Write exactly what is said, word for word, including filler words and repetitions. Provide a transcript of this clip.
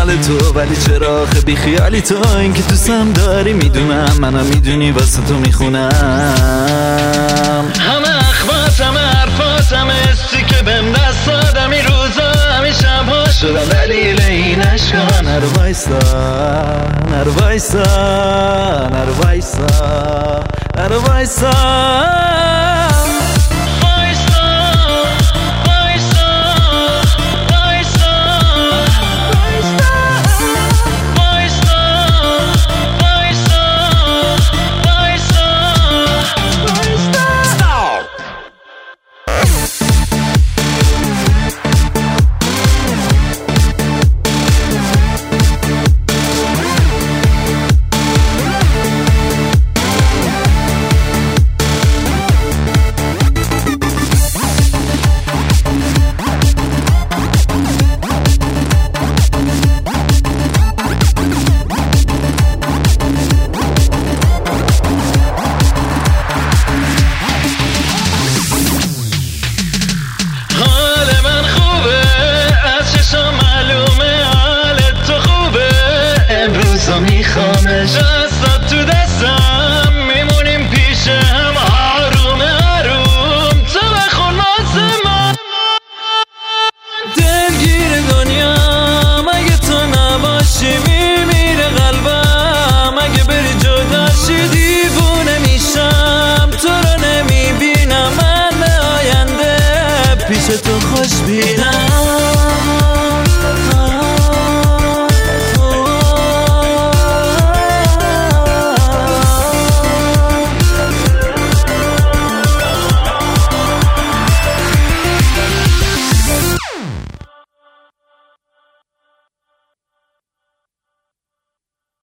مال تو، ولی چرا آخه بی خیالی تو؟ این که دوستم داری میدونم، منم میدونی واسه تو میخونم. همه اخبات همه حرفات همه استی که بهم دست دادم این روزا همین شبها شدم دلیل این عشقا. نرو وایسا نرو وایسا نرو وایسا نرو وایسا میخوامش دستات تو دستم میمونیم پیش هم آروم آروم تو بخون واسه من. دلگیر دنیا اگه تو نباشی میمیره قلبم، اگه بری جداشی دیوونه میشم، تو رو نمیبینم من به آینده پیش تو خوش بینم.